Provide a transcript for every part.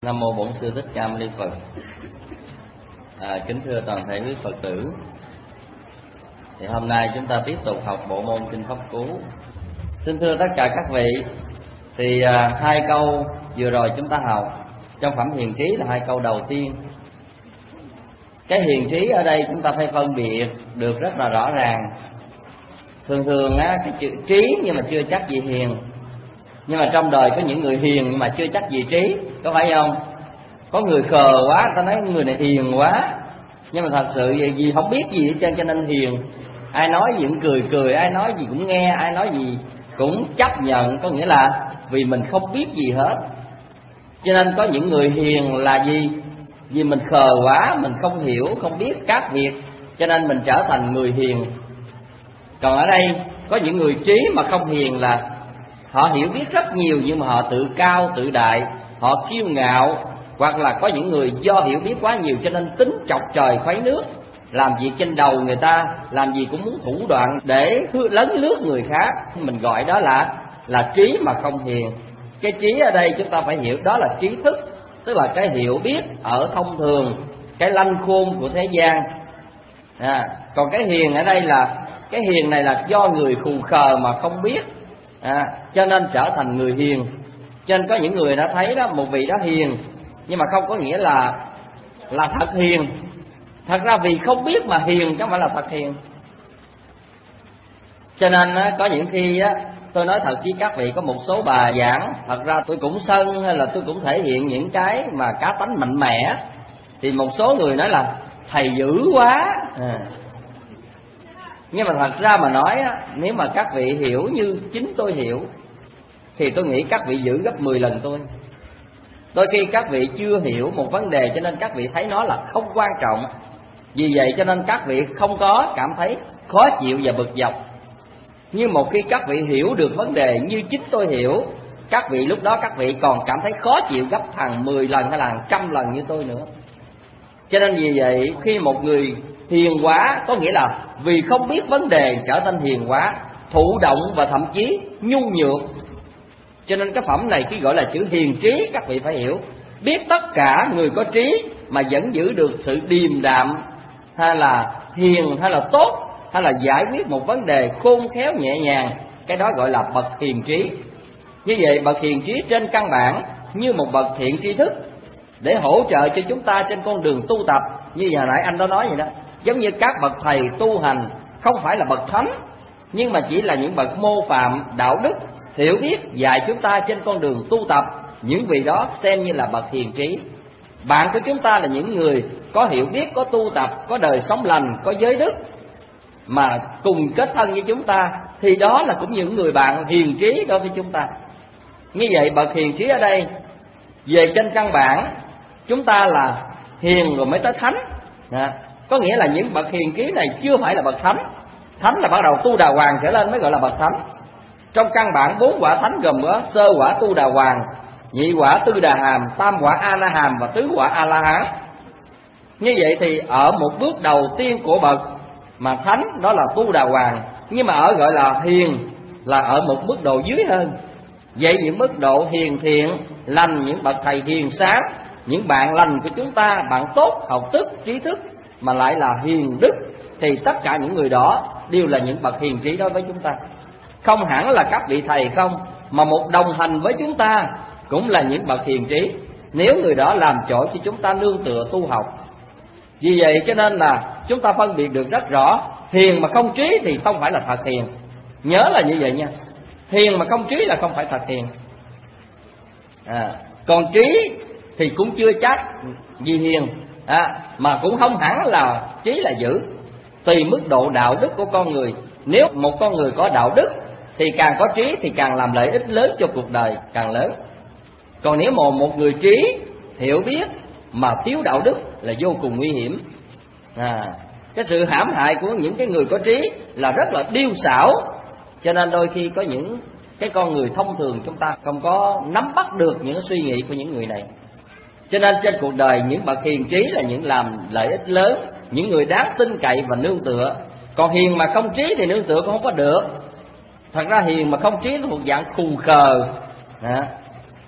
Nam mô Bổn Sư Thích Ca Mâu Ni Phật. Kính thưa toàn thể quý Phật tử, thì hôm nay chúng ta tiếp tục học bộ môn Kinh Pháp Cú. Xin thưa tất cả các vị, thì hai câu vừa rồi chúng ta học trong phẩm hiền trí là hai câu đầu tiên. Cái hiền trí ở đây chúng ta phải phân biệt được rất là rõ ràng. Thường cái chữ trí nhưng mà chưa chắc gì hiền. Nhưng mà trong đời có những người hiền nhưng mà chưa chắc gì trí, có phải không? Có người khờ quá, người ta nói người này hiền quá, nhưng mà thật sự vì không biết gì hết trơn cho nên hiền. Ai nói gì cũng cười, ai nói gì cũng nghe, ai nói gì cũng chấp nhận. Có nghĩa là vì mình không biết gì hết. Cho nên có những người hiền là gì? Vì mình khờ quá, mình không hiểu, không biết các việc, cho nên mình trở thành người hiền. Còn ở đây có những người trí mà không hiền là họ hiểu biết rất nhiều nhưng mà họ tự cao tự đại, họ kiêu ngạo. Hoặc là có những người do hiểu biết quá nhiều cho nên tính chọc trời khuấy nước, làm việc trên đầu người ta, làm gì cũng muốn thủ đoạn để lấn lướt người khác. Mình gọi đó là trí mà không hiền. Cái trí ở đây chúng ta phải hiểu đó là trí thức, tức là cái hiểu biết ở thông thường, cái lanh khôn của thế gian. Còn cái hiền ở đây là cái hiền này là do người khù khờ mà không biết, cho nên trở thành người hiền. Cho nên có những người đã thấy đó, một vị đó hiền nhưng mà không có nghĩa là thật hiền. Thật ra vì không biết mà hiền chứ không phải là thật hiền. Cho nên có những khi tôi nói thật với các vị, có một số bài giảng thật ra tôi cũng sân hay là tôi cũng thể hiện những cái mà cá tánh mạnh mẽ, thì một số người nói là thầy dữ quá. Nhưng mà thật ra mà nói nếu mà các vị hiểu như chính tôi hiểu thì tôi nghĩ các vị dữ gấp 10 lần tôi. Đôi khi các vị chưa hiểu một vấn đề cho nên các vị thấy nó là không quan trọng. Vì vậy cho nên các vị không có cảm thấy khó chịu và bực dọc. Nhưng một khi các vị hiểu được vấn đề như chính tôi hiểu, các vị lúc đó các vị còn cảm thấy khó chịu gấp hàng 10 lần hay là hàng trăm lần như tôi nữa. Cho nên vì vậy khi một người hiền quá có nghĩa là vì không biết vấn đề trở nên hiền quá, thụ động và thậm chí nhu nhược. Cho nên cái phẩm này khi gọi là chữ hiền trí, các vị phải hiểu, biết tất cả người có trí mà vẫn giữ được sự điềm đạm, hay là hiền, hay là tốt, hay là giải quyết một vấn đề khôn khéo nhẹ nhàng, cái đó gọi là bậc hiền trí. Như vậy bậc hiền trí trên căn bản như một bậc thiện tri thức để hỗ trợ cho chúng ta trên con đường tu tập. Như hồi nãy anh đó nói vậy đó, giống như các bậc thầy tu hành không phải là bậc thánh, nhưng mà chỉ là những bậc mô phạm đạo đức, hiểu biết dạy chúng ta trên con đường tu tập. Những vị đó xem như là bậc hiền trí. Bạn của chúng ta là những người có hiểu biết, có tu tập, có đời sống lành, có giới đức mà cùng kết thân với chúng ta, thì đó là cũng những người bạn hiền trí đối với chúng ta. Như vậy bậc hiền trí ở đây về trên căn bản chúng ta là hiền rồi mới tới thánh. Có nghĩa là những bậc hiền trí này chưa phải là bậc thánh. Thánh là bắt đầu tu đà hoàng trở lên mới gọi là bậc thánh. Trong căn bản 4 quả thánh gồm có sơ quả tu đà hoàng, nhị quả tư đà hàm, tam quả a la hàm và tứ quả a la hán. Như vậy thì ở một bước đầu tiên của bậc mà thánh đó là tu đà hoàng, nhưng mà ở gọi là hiền là ở một mức độ dưới hơn. Vậy những mức độ hiền thiện lành, những bậc thầy hiền sáng, những bạn lành của chúng ta, bạn tốt, học thức, trí thức mà lại là hiền đức, thì tất cả những người đó đều là những bậc hiền trí đối với chúng ta. Không hẳn là các vị thầy không, mà một đồng hành với chúng ta cũng là những bậc hiền trí, nếu người đó làm chỗ cho chúng ta nương tựa tu học. Vì vậy cho nên là chúng ta phân biệt được rất rõ, hiền mà không trí thì không phải là thật hiền. Nhớ là như vậy nha, hiền mà không trí là không phải thật hiền. Còn trí thì cũng chưa chắc gì hiền, mà cũng không hẳn là trí là dữ. Tùy mức độ đạo đức của con người. Nếu một con người có đạo đức thì càng có trí thì càng làm lợi ích lớn cho cuộc đời càng lớn. Còn nếu một người trí, hiểu biết mà thiếu đạo đức là vô cùng nguy hiểm. Cái sự hãm hại của những cái người có trí là rất là điêu xảo. Cho nên đôi khi có những cái con người thông thường chúng ta không có nắm bắt được những suy nghĩ của những người này. Cho nên trên cuộc đời những bậc hiền trí là những làm lợi ích lớn, những người đáng tin cậy và nương tựa. Còn hiền mà không trí thì nương tựa cũng không có được. Thật ra hiền mà không trí là một dạng khù khờ.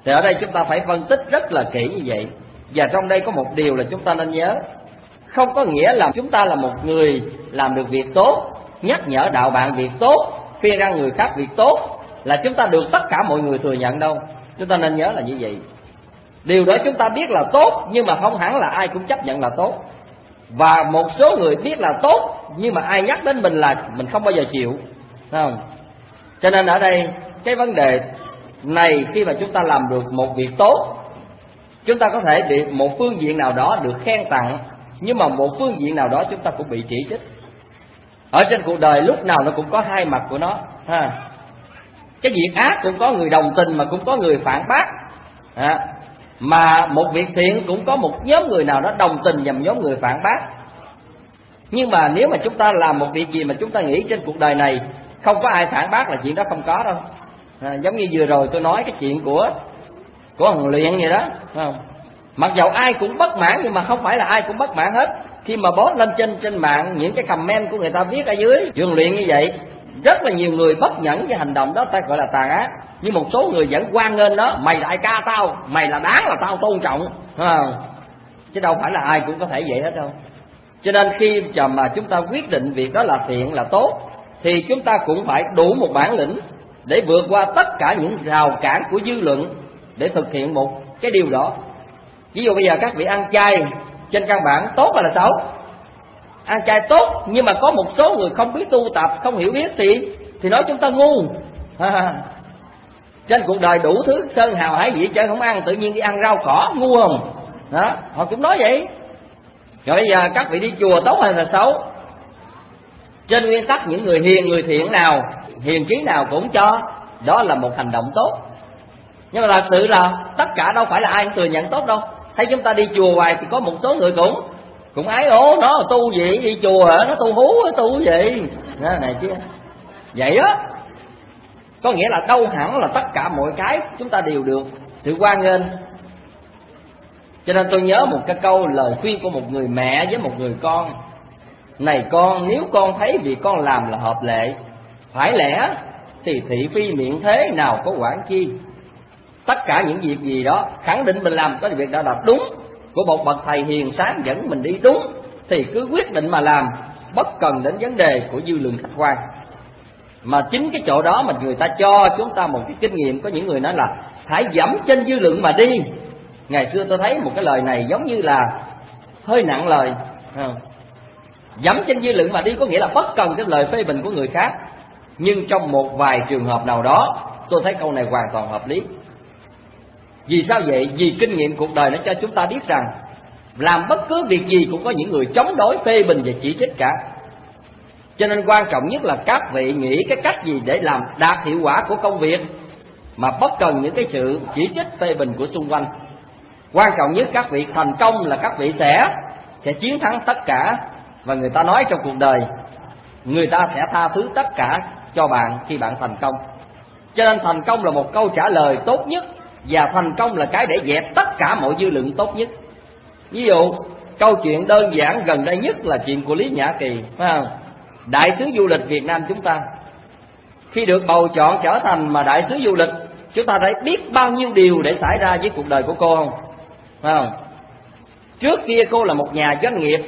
Thì ở đây chúng ta phải phân tích rất là kỹ như vậy. Và trong đây có một điều là chúng ta nên nhớ, không có nghĩa là chúng ta là một người làm được việc tốt, nhắc nhở đạo bạn việc tốt, khuyên răn người khác việc tốt là chúng ta được tất cả mọi người thừa nhận đâu. Chúng ta nên nhớ là như vậy. Điều đó chúng ta biết là tốt, nhưng mà không hẳn là ai cũng chấp nhận là tốt. Và một số người biết là tốt, nhưng mà ai nhắc đến mình là mình không bao giờ chịu, phải không? Cho nên ở đây cái vấn đề này, khi mà chúng ta làm được một việc tốt, chúng ta có thể bị một phương diện nào đó được khen tặng, nhưng mà một phương diện nào đó chúng ta cũng bị chỉ trích. Ở trên cuộc đời lúc nào nó cũng có hai mặt của nó ha. Cái việc ác cũng có người đồng tình mà cũng có người phản bác ha. Mà một việc thiện cũng có một nhóm người nào đó đồng tình và một nhóm người phản bác. Nhưng mà nếu mà chúng ta làm một việc gì mà chúng ta nghĩ trên cuộc đời này không có ai phản bác là chuyện đó không có đâu. Giống như vừa rồi tôi nói cái chuyện của thằng Luyện vậy đó, phải không? Mặc dầu ai cũng bất mãn, nhưng mà không phải là ai cũng bất mãn hết. Khi mà post lên trên mạng những cái comment của người ta viết ở dưới Trường Luyện như vậy, rất là nhiều người bất nhẫn với hành động đó, ta gọi là tàn ác. Nhưng một số người vẫn hoan nghênh nó, mày đại ca tao, mày là đáng là tao tôn trọng, chứ đâu phải là ai cũng có thể vậy hết đâu. Cho nên khi mà chúng ta quyết định việc đó là thiện là tốt, thì chúng ta cũng phải đủ một bản lĩnh để vượt qua tất cả những rào cản của dư luận để thực hiện một cái điều đó. Ví dụ bây giờ các vị ăn chay, trên căn bản tốt hay là xấu? Ăn chay tốt, nhưng mà có một số người không biết tu tập, không hiểu biết thì nói chúng ta ngu. Trên cuộc đời đủ thứ sơn hào hải vị chơi không ăn, tự nhiên đi ăn rau cỏ, ngu không? Đó, họ cũng nói vậy. Rồi bây giờ các vị đi chùa tốt hay là xấu? Trên nguyên tắc những người hiền, người thiện nào, hiền trí nào cũng cho đó là một hành động tốt. Nhưng mà thật sự là tất cả đâu phải là ai cũng thừa nhận tốt đâu. Thấy chúng ta đi chùa hoài thì có một số người cũng ái ố, nó là tu gì, đi chùa hả, nó tu hú, tu gì đó, này chứ vậy á. Có nghĩa là đâu hẳn là tất cả mọi cái chúng ta đều được sự hoan nghênh. Cho nên tôi nhớ một cái câu lời khuyên của một người mẹ với một người con: này con, nếu con thấy việc con làm là hợp lệ, phải lẽ thì thị phi miệng thế nào có quản chi. Tất cả những việc gì đó khẳng định mình làm có việc đó là đúng, của một bậc thầy hiền sáng dẫn mình đi đúng, thì cứ quyết định mà làm, bất cần đến vấn đề của dư luận khách quan. Mà chính cái chỗ đó mà người ta cho chúng ta một cái kinh nghiệm. Có những người nói là hãy dẫm trên dư luận mà đi. Ngày xưa tôi thấy một cái lời này giống như là hơi nặng lời. Dẫm trên dư luận mà đi có nghĩa là bất cần cái lời phê bình của người khác. Nhưng trong một vài trường hợp nào đó tôi thấy câu này hoàn toàn hợp lý. Vì sao vậy? Vì kinh nghiệm cuộc đời nó cho chúng ta biết rằng làm bất cứ việc gì cũng có những người chống đối, phê bình và chỉ trích cả. Cho nên quan trọng nhất là các vị nghĩ cái cách gì để làm đạt hiệu quả của công việc mà bất cần những cái sự chỉ trích phê bình của xung quanh. Quan trọng nhất các vị thành công là các vị sẽ chiến thắng tất cả. Và người ta nói trong cuộc đời người ta sẽ tha thứ tất cả cho bạn khi bạn thành công. Cho nên thành công là một câu trả lời tốt nhất, và thành công là cái để dẹp tất cả mọi dư luận tốt nhất. Ví dụ câu chuyện đơn giản gần đây nhất là chuyện của Lý Nhã Kỳ, phải không? Đại sứ du lịch Việt Nam chúng ta khi được bầu chọn trở thành mà đại sứ du lịch, chúng ta thấy biết bao nhiêu điều để xảy ra với cuộc đời của cô không? Phải không? Trước kia cô là một nhà doanh nghiệp,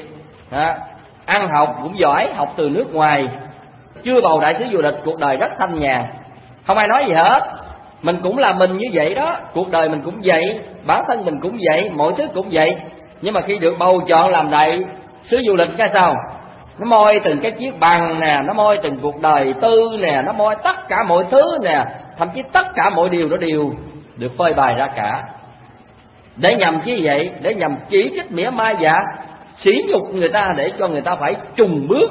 ăn học cũng giỏi, học từ nước ngoài. Chưa bầu đại sứ du lịch, cuộc đời rất thanh nhàn, không ai nói gì hết. Mình cũng là mình như vậy đó, cuộc đời mình cũng vậy, bản thân mình cũng vậy, mọi thứ cũng vậy. Nhưng mà khi được bầu chọn làm đại sứ du lịch cái sao? Nó moi từng cái chiếc bằng nè, nó moi từng cuộc đời tư nè, nó moi tất cả mọi thứ nè, thậm chí tất cả mọi điều đó đều được phơi bày ra cả. Để nhằm chi vậy? Để nhằm chỉ trích mỉa mai và sỉ nhục người ta, để cho người ta phải chùng bước.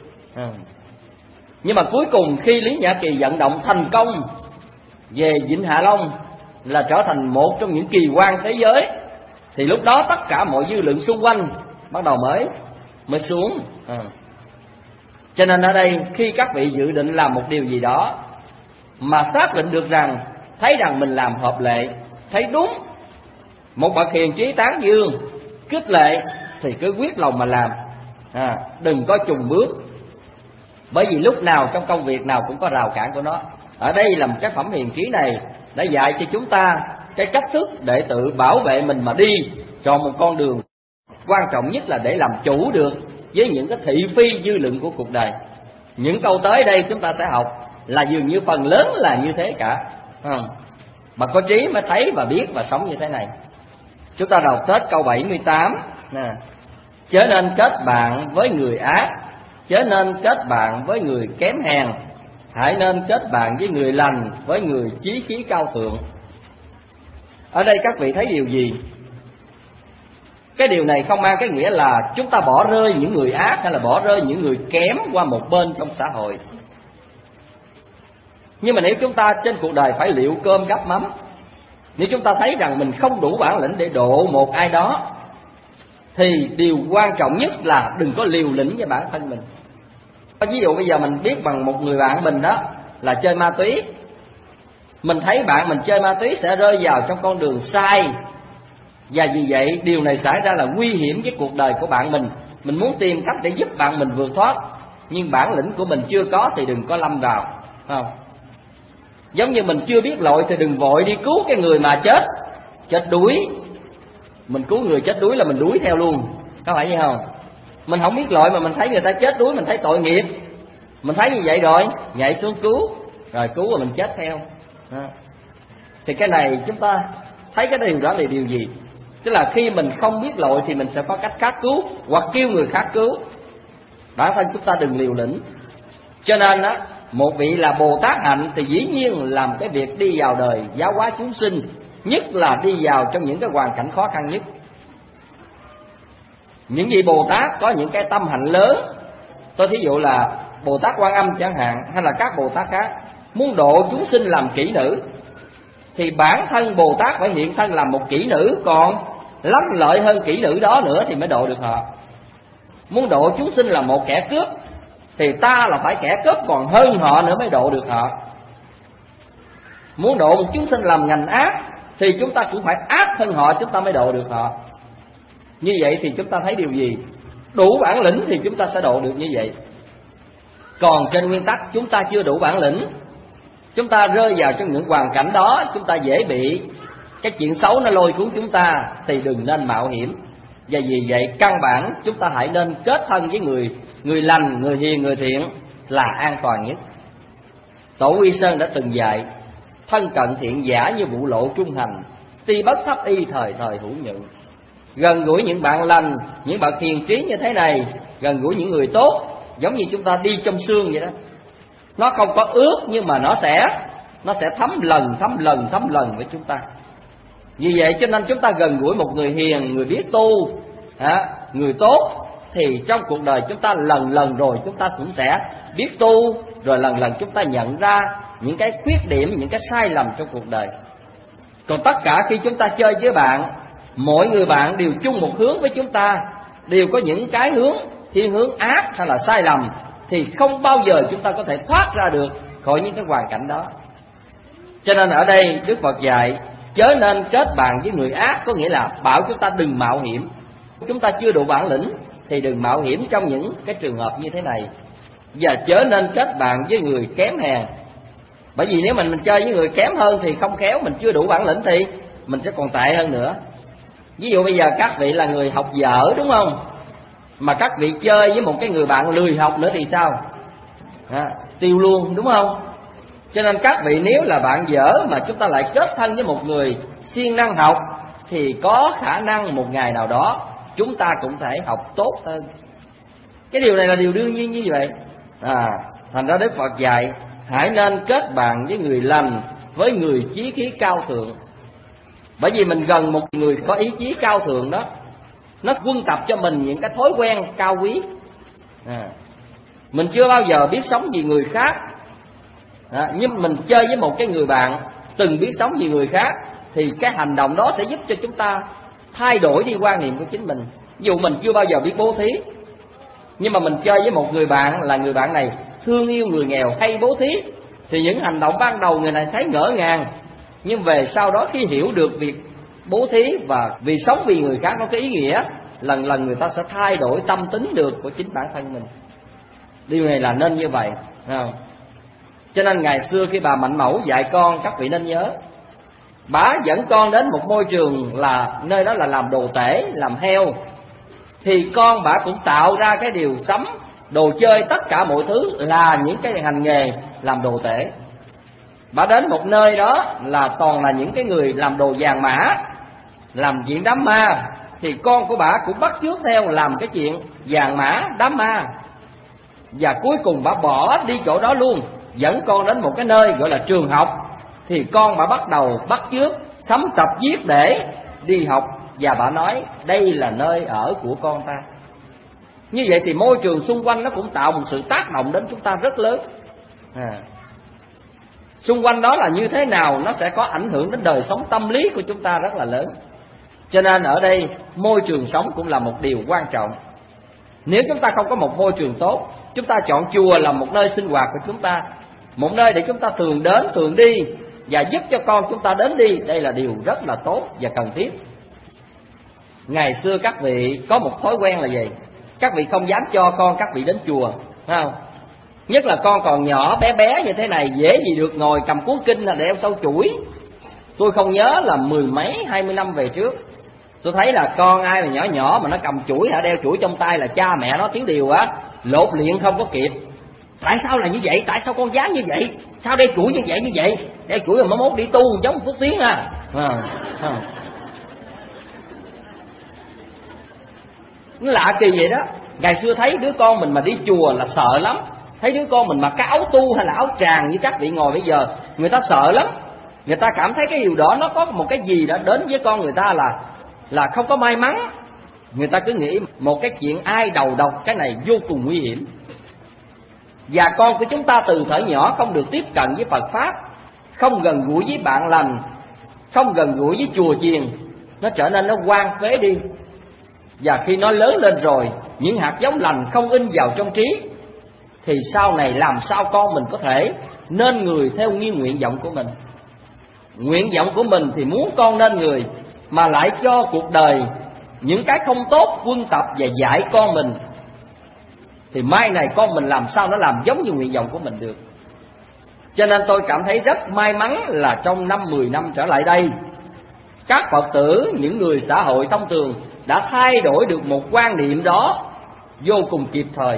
Nhưng mà cuối cùng khi Lý Nhã Kỳ vận động thành công về Vịnh Hạ Long là trở thành một trong những kỳ quan thế giới, thì lúc đó tất cả mọi dư luận xung quanh bắt đầu mới xuống. Cho nên ở đây khi các vị dự định làm một điều gì đó mà xác định được rằng, thấy rằng mình làm hợp lệ, thấy đúng, một bậc hiền trí tán dương, khích lệ, thì cứ quyết lòng mà làm, đừng có chùng bước. Bởi vì lúc nào trong công việc nào cũng có rào cản của nó. Ở đây là một cái phẩm hiền trí này đã dạy cho chúng ta cái cách thức để tự bảo vệ mình mà đi chọn một con đường. Quan trọng nhất là để làm chủ được với những cái thị phi dư luận của cuộc đời. Những câu tới đây chúng ta sẽ học là dường như phần lớn là như thế cả. Mà có trí mới thấy và biết và sống như thế này. Chúng ta đọc tới câu 78 nè. Chớ nên kết bạn với người ác, chớ nên kết bạn với người kém hèn, hãy nên kết bạn với người lành, với người chí khí cao thượng. Ở đây các vị thấy điều gì? Cái điều này không mang cái nghĩa là chúng ta bỏ rơi những người ác hay là bỏ rơi những người kém qua một bên trong xã hội. Nhưng mà nếu chúng ta trên cuộc đời phải liệu cơm gắp mắm, nếu chúng ta thấy rằng mình không đủ bản lĩnh để độ một ai đó, thì điều quan trọng nhất là đừng có liều lĩnh với bản thân mình. Ví dụ bây giờ mình biết bằng một người bạn mình đó là chơi ma túy, mình thấy bạn mình chơi ma túy sẽ rơi vào trong con đường sai, và vì vậy điều này xảy ra là nguy hiểm với cuộc đời của bạn mình. Mình muốn tìm cách để giúp bạn mình vượt thoát, nhưng bản lĩnh của mình chưa có thì đừng có lâm vào, không? Giống như mình chưa biết lội thì đừng vội đi cứu cái người mà chết đuối. Mình cứu người chết đuối là mình đuối theo luôn, có phải vậy không? Mình không biết lội mà mình thấy người ta chết đuối, mình thấy tội nghiệp, mình thấy như vậy rồi nhảy xuống cứu, rồi cứu rồi mình chết theo. Thì cái này chúng ta thấy cái điều đó là điều gì? Tức là khi mình không biết lội thì mình sẽ có cách khác cứu, hoặc kêu người khác cứu. Bản thân chúng ta đừng liều lĩnh. Cho nên á, một vị là Bồ Tát hạnh thì dĩ nhiên làm cái việc đi vào đời giáo hóa chúng sinh, nhất là đi vào trong những cái hoàn cảnh khó khăn nhất. Những vị Bồ Tát có những cái tâm hạnh lớn. Tôi thí dụ là Bồ Tát Quan Âm chẳng hạn, hay là các Bồ Tát khác, muốn độ chúng sinh làm kỹ nữ, thì bản thân Bồ Tát phải hiện thân làm một kỹ nữ, còn lắm lợi hơn kỹ nữ đó nữa thì mới độ được họ. Muốn độ chúng sinh là một kẻ cướp, thì ta là phải kẻ cướp còn hơn họ nữa mới độ được họ. Muốn độ một chúng sinh làm ngành ác, thì chúng ta cũng phải ác hơn họ chúng ta mới độ được họ. Như vậy thì chúng ta thấy điều gì? Đủ bản lĩnh thì chúng ta sẽ độ được như vậy. Còn trên nguyên tắc chúng ta chưa đủ bản lĩnh, chúng ta rơi vào trong những hoàn cảnh đó, chúng ta dễ bị cái chuyện xấu nó lôi cuốn chúng ta, thì đừng nên mạo hiểm. Và vì vậy căn bản chúng ta hãy nên kết thân với người lành, người hiền, người thiện là an toàn nhất. Tổ Quy Sơn đã từng dạy: thân cận thiện giả như vụ lộ trung hành, tuy bất thấp y thời thời hữu nhận. Gần gũi những bạn lành, những bạn hiền trí như thế này, gần gũi những người tốt, giống như chúng ta đi trong sương vậy đó. Nó không có ướt nhưng mà nó sẽ thấm lần với chúng ta. Vì vậy cho nên chúng ta gần gũi một người hiền, người biết tu, người tốt, thì trong cuộc đời chúng ta lần rồi chúng ta cũng sẽ biết tu, rồi lần chúng ta nhận ra những cái khuyết điểm, những cái sai lầm trong cuộc đời. Còn tất cả khi chúng ta chơi với bạn, mỗi người bạn đều chung một hướng với chúng ta, đều có những cái thiên hướng ác hay là sai lầm, thì không bao giờ chúng ta có thể thoát ra được khỏi những cái hoàn cảnh đó. Cho nên ở đây Đức Phật dạy chớ nên kết bạn với người ác, có nghĩa là bảo chúng ta đừng mạo hiểm. Chúng ta chưa đủ bản lĩnh thì đừng mạo hiểm trong những cái trường hợp như thế này. Và chớ nên kết bạn với người kém hèn, bởi vì nếu mình chơi với người kém hơn thì không khéo mình chưa đủ bản lĩnh thì mình sẽ còn tệ hơn nữa. Ví dụ bây giờ các vị là người học dở, đúng không? Mà các vị chơi với một cái người bạn lười học nữa thì sao? Tiêu luôn, đúng không? Cho nên các vị nếu là bạn dở mà chúng ta lại kết thân với một người siêng năng học, thì có khả năng một ngày nào đó chúng ta cũng thể học tốt hơn. Cái điều này là điều đương nhiên như vậy. Thành ra Đức Phật dạy hãy nên kết bạn với người lành, với người chí khí cao thượng. Bởi vì mình gần một người có ý chí cao thượng đó, nó quân tập cho mình những cái thói quen cao quý. Mình chưa bao giờ biết sống vì người khác, nhưng mình chơi với một cái người bạn từng biết sống vì người khác, thì cái hành động đó sẽ giúp cho chúng ta thay đổi đi quan niệm của chính mình. Ví dụ mình chưa bao giờ biết bố thí, nhưng mà mình chơi với một người bạn là người bạn này thương yêu người nghèo, hay bố thí, thì những hành động ban đầu người này thấy ngỡ ngàng, nhưng về sau đó khi hiểu được việc bố thí và vì sống vì người khác nó có ý nghĩa, lần người ta sẽ thay đổi tâm tính được của chính bản thân mình. Điều này là nên như vậy, không? Cho nên ngày xưa khi bà Mạnh Mẫu dạy con, các vị nên nhớ, bả dẫn con đến một môi trường là nơi đó là làm đồ tể, làm heo, thì con bả cũng tạo ra cái điều sắm, đồ chơi, tất cả mọi thứ là những cái hành nghề làm đồ tể. Bả đến một nơi đó là toàn là những cái người làm đồ vàng mã, làm chuyện đám ma, thì con của bả cũng bắt chước theo làm cái chuyện vàng mã đám ma. Và cuối cùng bả bỏ đi chỗ đó luôn, dẫn con đến một cái nơi gọi là trường học, thì con bả bắt đầu bắt chước sắm tập viết để đi học. Và bả nói đây là nơi ở của con ta. Như vậy thì môi trường xung quanh nó cũng tạo một sự tác động đến chúng ta rất lớn. Xung quanh đó là như thế nào, nó sẽ có ảnh hưởng đến đời sống tâm lý của chúng ta rất là lớn. Cho nên ở đây môi trường sống cũng là một điều quan trọng. Nếu chúng ta không có một môi trường tốt, chúng ta chọn chùa là một nơi sinh hoạt của chúng ta, một nơi để chúng ta thường đến thường đi, và giúp cho con chúng ta đến đi, đây là điều rất là tốt và cần thiết. Ngày xưa các vị có một thói quen là gì? Các vị không dám cho con các vị đến chùa, phải không? Nhất là con còn nhỏ bé bé như thế này, dễ gì được ngồi cầm cuốn kinh là đeo sau chuỗi. Tôi không nhớ là 10 mấy 20 năm về trước, tôi thấy là con ai mà nhỏ nhỏ mà nó cầm chuỗi đeo chuỗi trong tay là cha mẹ nó thiếu điều á, lột luyện không có kịp. Tại sao là như vậy? Tại sao con dám như vậy? Sao đeo chuỗi như vậy? Đeo chuỗi mà mốt đi tu giống Phước Tiến à. Nó lạ kỳ vậy đó. Ngày xưa thấy đứa con mình mà đi chùa là sợ lắm. Thấy đứa con mình mặc cái áo tu hay là áo tràng như các vị ngồi bây giờ, người ta sợ lắm. Người ta cảm thấy cái điều đó nó có một cái gì đã đến với con người ta là không có may mắn. Người ta cứ nghĩ một cái chuyện ai đầu độc, cái này vô cùng nguy hiểm. Và con của chúng ta từ thuở nhỏ không được tiếp cận với Phật Pháp, không gần gũi với bạn lành, không gần gũi với chùa chiền, nó trở nên nó hoang phế đi. Và khi nó lớn lên rồi, những hạt giống lành không in vào trong trí, thì sau này làm sao con mình có thể nên người theo nguyên nguyện vọng của mình. Nguyện vọng của mình thì muốn con nên người, mà lại cho cuộc đời những cái không tốt quân tập và dạy con mình, thì mai này con mình làm sao nó làm giống như nguyện vọng của mình được. Cho nên tôi cảm thấy rất may mắn là trong 5-10 năm trở lại đây, các Phật tử, những người xã hội thông thường đã thay đổi được một quan niệm đó vô cùng kịp thời.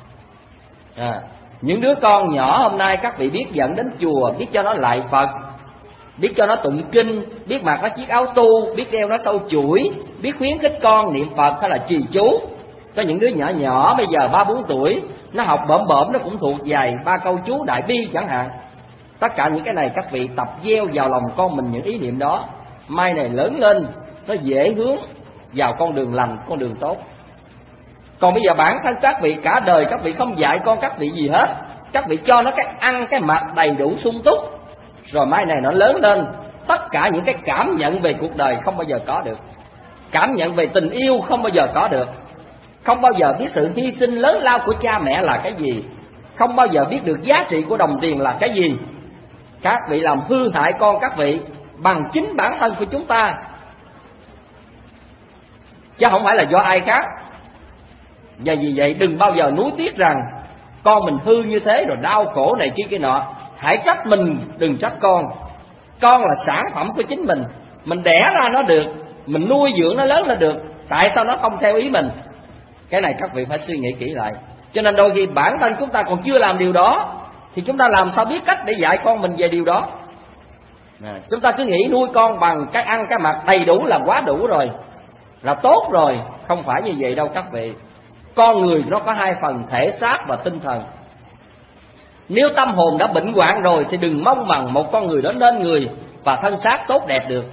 Những đứa con nhỏ hôm nay các vị biết dẫn đến chùa, biết cho nó lại Phật, biết cho nó tụng kinh, biết mặc nó chiếc áo tu, biết đeo nó sâu chuỗi, biết khuyến khích con niệm Phật hay là trì chú. Có những đứa nhỏ nhỏ bây giờ 3-4 tuổi, nó học bợm nó cũng thuộc vài 3 câu chú Đại Bi chẳng hạn. Tất cả những cái này các vị tập gieo vào lòng con mình những ý niệm đó, mai này lớn lên nó dễ hướng vào con đường lành, con đường tốt. Còn bây giờ bản thân các vị cả đời các vị không dạy con các vị gì hết, các vị cho nó cái ăn cái mặc đầy đủ sung túc, rồi mai này nó lớn lên, tất cả những cái cảm nhận về cuộc đời không bao giờ có được, cảm nhận về tình yêu không bao giờ có được, không bao giờ biết sự hy sinh lớn lao của cha mẹ là cái gì, không bao giờ biết được giá trị của đồng tiền là cái gì. Các vị làm hư hại con các vị bằng chính bản thân của chúng ta, chứ không phải là do ai khác. Và vì vậy đừng bao giờ nuối tiếc rằng con mình hư như thế rồi đau khổ này kia nọ. Hãy trách mình, đừng trách con. Con là sản phẩm của chính mình đẻ ra nó được, mình nuôi dưỡng nó lớn lên được, tại sao nó không theo ý mình? Cái này các vị phải suy nghĩ kỹ lại. Cho nên đôi khi bản thân chúng ta còn chưa làm điều đó, thì chúng ta làm sao biết cách để dạy con mình về điều đó. Chúng ta cứ nghĩ nuôi con bằng cái ăn cái mặc đầy đủ là quá đủ rồi, là tốt rồi. Không phải như vậy đâu các vị. Con người nó có hai phần, thể xác và tinh thần. Nếu tâm hồn đã bệnh hoạn rồi thì đừng mong bằng một con người đó nên người và thân xác tốt đẹp được.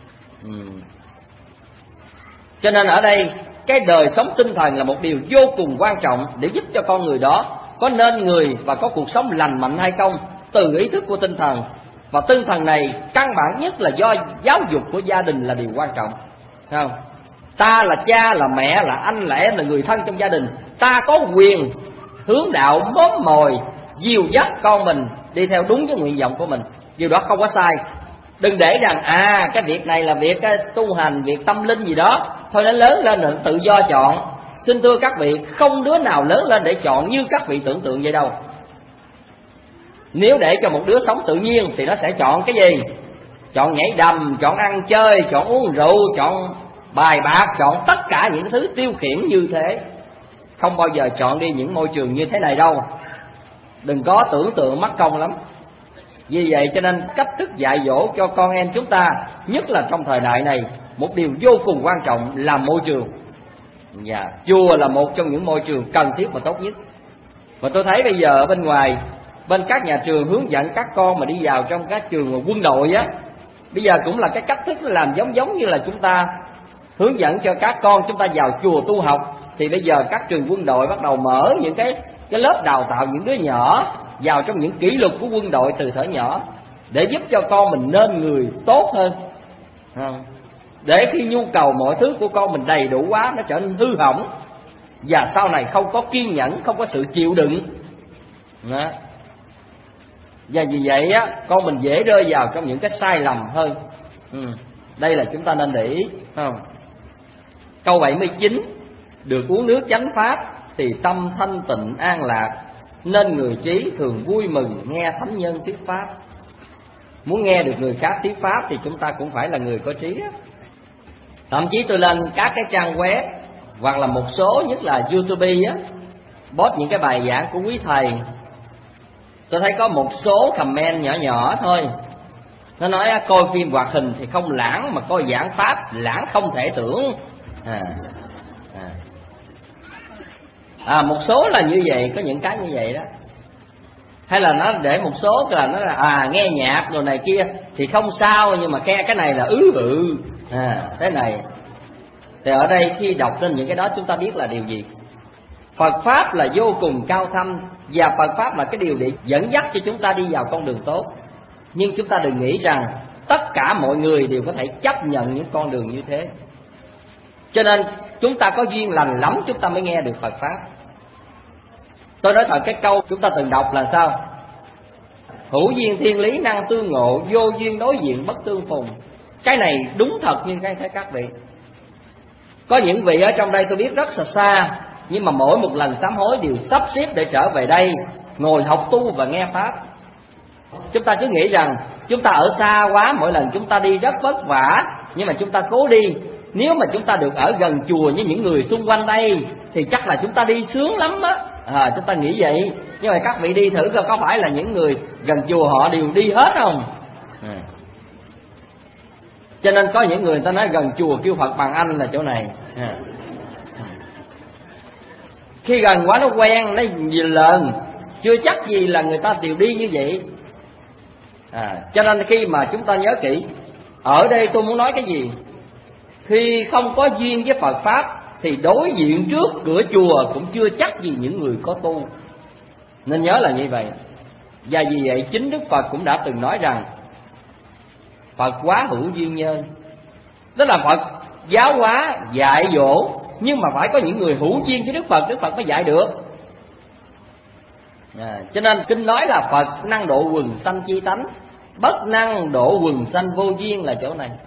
Cho nên ở đây cái đời sống tinh thần là một điều vô cùng quan trọng để giúp cho con người đó có nên người và có cuộc sống lành mạnh hay không, từ ý thức của tinh thần. Và tinh thần này căn bản nhất là do giáo dục của gia đình là điều quan trọng, thấy không? Ta là cha, là mẹ, là anh, là em, là người thân trong gia đình, ta có quyền hướng đạo, móm mồi, dìu dắt con mình đi theo đúng với nguyện vọng của mình. Điều đó không có sai. Đừng để rằng cái việc này là việc tu hành, việc tâm linh gì đó, thôi nó lớn lên rồi tự do chọn. Xin thưa các vị, không đứa nào lớn lên để chọn như các vị tưởng tượng vậy đâu. Nếu để cho một đứa sống tự nhiên thì nó sẽ chọn cái gì? chọn nhảy đầm, chọn ăn chơi, chọn uống rượu, chọn bài bạc, chọn tất cả những thứ tiêu khiển như thế. Không bao giờ chọn đi những môi trường như thế này đâu. Đừng có tưởng tượng mất công lắm. Vì vậy cho nên cách thức dạy dỗ cho con em chúng ta, nhất là trong thời đại này, một điều vô cùng quan trọng là môi trường. Chùa là một trong những môi trường cần thiết và tốt nhất. Và tôi thấy bây giờ ở bên ngoài, bên các nhà trường hướng dẫn các con mà đi vào trong các trường quân đội á, bây giờ cũng là cái cách thức làm giống như là chúng ta hướng dẫn cho các con chúng ta vào chùa tu học. Thì bây giờ các trường quân đội bắt đầu mở những cái lớp đào tạo những đứa nhỏ vào trong những kỷ luật của quân đội từ thời nhỏ, để giúp cho con mình nên người tốt hơn. Để khi nhu cầu mọi thứ của con mình đầy đủ quá, nó trở nên hư hỏng, và sau này không có kiên nhẫn, không có sự chịu đựng. Và vì vậy á, con mình dễ rơi vào trong những cái sai lầm hơn. Đây là chúng ta nên để ý. Câu 79: được uống nước chánh pháp thì tâm thanh tịnh an lạc, nên người trí thường vui mừng nghe thánh nhân thuyết pháp. Muốn nghe được người khác thuyết pháp thì chúng ta cũng phải là người có trí á. Thậm chí tôi lên các cái trang web hoặc là một số, nhất là YouTube á, post những cái bài giảng của quý thầy. Tôi thấy có một số comment nhỏ nhỏ thôi. Nó nói coi phim hoạt hình thì không lãng, mà coi giảng pháp lãng không thể tưởng. Một số là như vậy, có những cái như vậy đó. Hay là nó để một số là nó là nghe nhạc rồi này kia thì không sao, nhưng mà nghe cái này là thế này. Thì ở đây khi đọc lên những cái đó, chúng ta biết là điều gì? Phật pháp là vô cùng cao thâm, và Phật pháp là cái điều để dẫn dắt cho chúng ta đi vào con đường tốt. Nhưng chúng ta đừng nghĩ rằng tất cả mọi người đều có thể chấp nhận những con đường như thế. Cho nên chúng ta có duyên lành lắm chúng ta mới nghe được Phật pháp. Tôi nói thật, cái câu chúng ta từng đọc là sao? Hữu duyên thiên lý năng tương ngộ, vô duyên đối diện bất tương phùng. Cái này đúng thật như cái thấy các vị. Có những vị ở trong đây tôi biết rất xa, nhưng mà mỗi một lần sám hối đều sắp xếp để trở về đây, ngồi học tu và nghe pháp. Chúng ta cứ nghĩ rằng chúng ta ở xa quá, mỗi lần chúng ta đi rất vất vả, nhưng mà chúng ta cố đi. Nếu mà chúng ta được ở gần chùa với những người xung quanh đây thì chắc là chúng ta đi sướng lắm á. Chúng ta nghĩ vậy. Nhưng mà các vị đi thử coi, có phải là những người gần chùa họ đều đi hết không? Cho nên có những người ta nói gần chùa kêu Phật bằng anh là chỗ này. Khi gần quá nó quen, nó lờn, chưa chắc gì là người ta đều đi như vậy. Cho nên khi mà chúng ta nhớ kỹ, ở đây tôi muốn nói cái gì? Khi không có duyên với Phật pháp thì đối diện trước cửa chùa cũng chưa chắc gì những người có tu. Nên nhớ là như vậy. Và vì vậy chính Đức Phật cũng đã từng nói rằng Phật quá hữu duyên nhân. Tức là Phật giáo hóa, dạy dỗ, nhưng mà phải có những người hữu duyên với Đức Phật mới dạy được. Cho nên kinh nói là Phật năng độ quần sanh chi tánh, bất năng độ quần sanh vô duyên là chỗ này.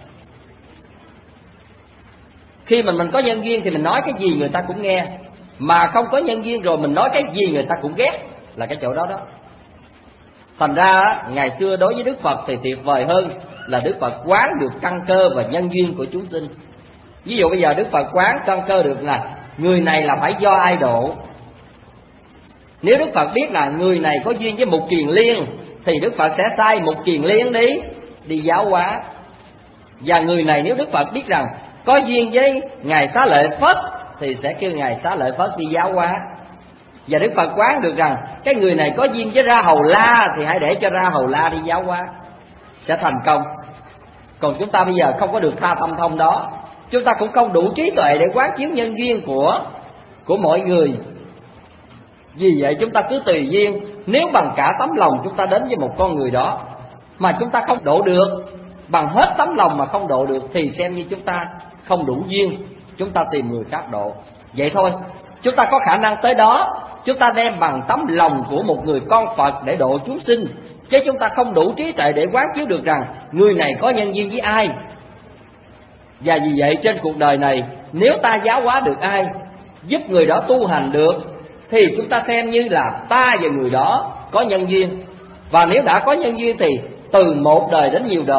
Khi mình có nhân duyên thì mình nói cái gì người ta cũng nghe, mà không có nhân duyên rồi mình nói cái gì người ta cũng ghét, là cái chỗ đó đó. Thành ra ngày xưa đối với Đức Phật thì tuyệt vời hơn là Đức Phật quán được căn cơ và nhân duyên của chúng sinh. Ví dụ bây giờ Đức Phật quán căn cơ được là người này là phải do ai độ. Nếu Đức Phật biết là người này có duyên với Mục Kiền Liên thì Đức Phật sẽ sai Mục Kiền Liên đi giáo hóa. Và người này nếu Đức Phật biết rằng có duyên với Ngài Xá Lợi Phất thì sẽ kêu Ngài Xá Lợi Phất đi giáo hóa. Và Đức Phật quán được rằng cái người này có duyên với Ra Hầu La thì hãy để cho Ra Hầu La đi giáo hóa, sẽ thành công. Còn chúng ta bây giờ không có được tha tâm thông đó, chúng ta cũng không đủ trí tuệ để quán chiếu nhân duyên của mọi người. Vì vậy chúng ta cứ tùy duyên. Nếu bằng cả tấm lòng chúng ta đến với một con người đó mà chúng ta không độ được, bằng hết tấm lòng mà không độ được, thì xem như chúng ta không đủ duyên, chúng ta tìm người khác độ. Vậy thôi. Chúng ta có khả năng tới đó, chúng ta đem bằng tấm lòng của một người con Phật để độ chúng sinh, chứ chúng ta không đủ trí tuệ để quán chiếu được rằng người này có nhân duyên với ai. Và vì vậy trên cuộc đời này, nếu ta giáo hóa được ai, giúp người đó tu hành được, thì chúng ta xem như là ta và người đó có nhân duyên. Và nếu đã có nhân duyên thì từ một đời đến nhiều đời,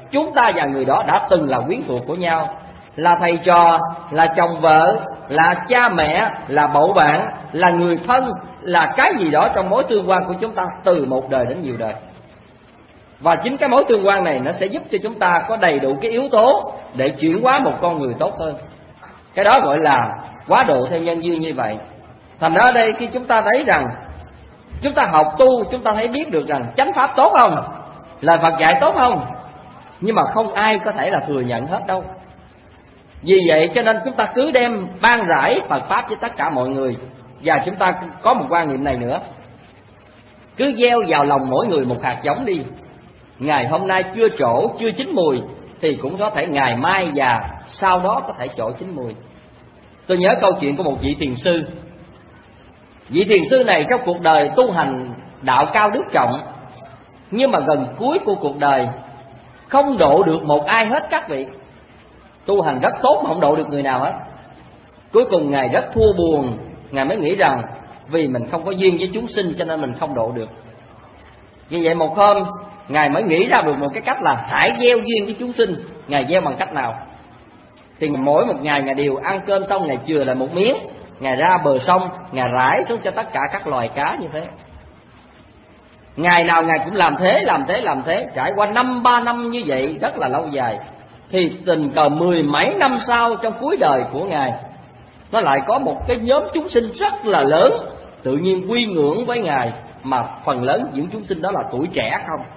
chúng ta và người đó đã từng là quyến thuộc của nhau, là thầy trò, là chồng vợ, là cha mẹ, là bầu bạn, là người thân, là cái gì đó trong mối tương quan của chúng ta từ một đời đến nhiều đời. Và chính cái mối tương quan này nó sẽ giúp cho chúng ta có đầy đủ cái yếu tố để chuyển hóa một con người tốt hơn. Cái đó gọi là quá độ theo nhân duyên như vậy. Thành ra ở đây khi chúng ta thấy rằng chúng ta học tu, chúng ta thấy biết được rằng chánh pháp tốt không, lời Phật dạy tốt không, nhưng mà không ai có thể là thừa nhận hết đâu. Vì vậy cho nên chúng ta cứ đem ban rải Phật pháp với tất cả mọi người. Và chúng ta có một quan niệm này nữa, cứ gieo vào lòng mỗi người một hạt giống đi. Ngày hôm nay chưa trổ, chưa chín mùi, thì cũng có thể ngày mai và sau đó có thể trổ chín mùi. Tôi nhớ câu chuyện của một vị thiền sư. Vị thiền sư này trong cuộc đời tu hành đạo cao đức trọng, nhưng mà gần cuối của cuộc đời không độ được một ai hết các vị. Tu hành rất tốt mà không độ được người nào hết. Cuối cùng Ngài rất thua buồn. Ngài mới nghĩ rằng vì mình không có duyên với chúng sinh cho nên mình không độ được. Vì vậy một hôm Ngài mới nghĩ ra được một cái cách là hãy gieo duyên với chúng sinh. Ngài gieo bằng cách nào? Thì mỗi một ngày Ngài đều ăn cơm xong, Ngài chừa lại một miếng, Ngài ra bờ sông, Ngài rải xuống cho tất cả các loài cá như thế. Ngày nào Ngài cũng làm thế, trải qua 3 năm như vậy, rất là lâu dài. Thì tình cờ 10 mấy năm sau, trong cuối đời của Ngài, nó lại có một cái nhóm chúng sinh rất là lớn tự nhiên quy ngưỡng với Ngài, mà phần lớn những chúng sinh đó là tuổi trẻ không.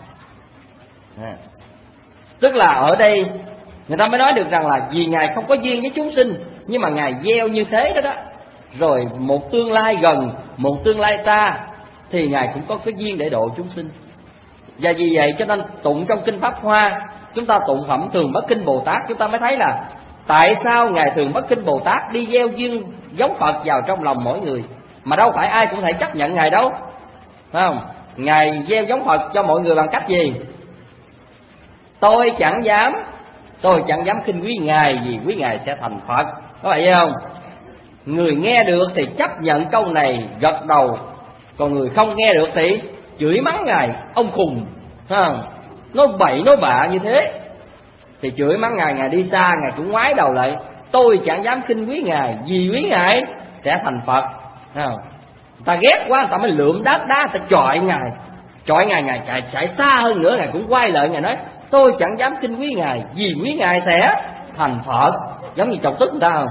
Tức là ở đây người ta mới nói được rằng là vì Ngài không có duyên với chúng sinh, nhưng mà Ngài gieo như thế đó, rồi một tương lai gần, một tương lai xa thì Ngài cũng có cái duyên để độ chúng sinh. Và vì vậy cho nên tụng trong Kinh Pháp Hoa, chúng ta tụng phẩm Thường Bất Kinh Bồ Tát, chúng ta mới thấy là tại sao Ngài Thường Bất Kinh Bồ Tát đi gieo duyên giống Phật vào trong lòng mỗi người. Mà đâu phải ai cũng thể chấp nhận Ngài đâu, phải không? Ngài gieo giống Phật cho mọi người bằng cách gì? Tôi chẳng dám khinh quý Ngài, vì quý Ngài sẽ thành Phật. Có phải không? Người nghe được thì chấp nhận câu này, gật đầu. Còn người không nghe được thì chửi mắng Ngài, ông khùng, không? Nói bậy nói bạ như thế. Thì chửi mắng Ngài, Ngài đi xa, Ngài cũng ngoái đầu lại. Tôi chẳng dám khinh quý Ngài, vì quý Ngài sẽ thành Phật, không? Ta ghét quá, ta mới lượm đá, ta chọi Ngài, Ngài chạy xa hơn nữa, Ngài cũng quay lại, Ngài nói tôi chẳng dám khinh quý Ngài, vì quý Ngài sẽ thành Phật. Giống như chọc tức người ta không?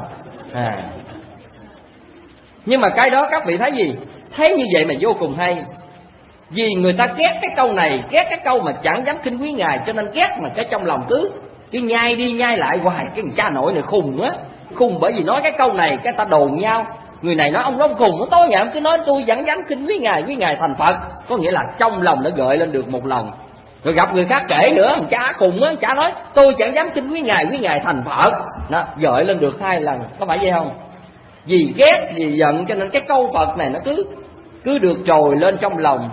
Nhưng mà cái đó các vị thấy gì? Thấy như vậy mà vô cùng hay. Vì người ta ghét cái câu này, ghét cái câu mà chẳng dám khinh quý Ngài, cho nên ghét mà cái trong lòng cứ nhai đi nhai lại hoài. Cái cha nội này khùng á, khùng bởi vì nói cái câu này cái ta đồn nhau. Người này nói ông khùng, tối ngày ông cứ nói tôi chẳng dám khinh quý Ngài thành Phật. Có nghĩa là trong lòng nó gợi lên được một lần. Rồi gặp người khác kể nữa, cha khùng á, cha nói tôi chẳng dám khinh quý Ngài thành Phật. Đó, gợi lên được 2 lần, có phải vậy không? Vì ghét, vì giận cho nên cái câu Phật này nó cứ được trồi lên trong lòng.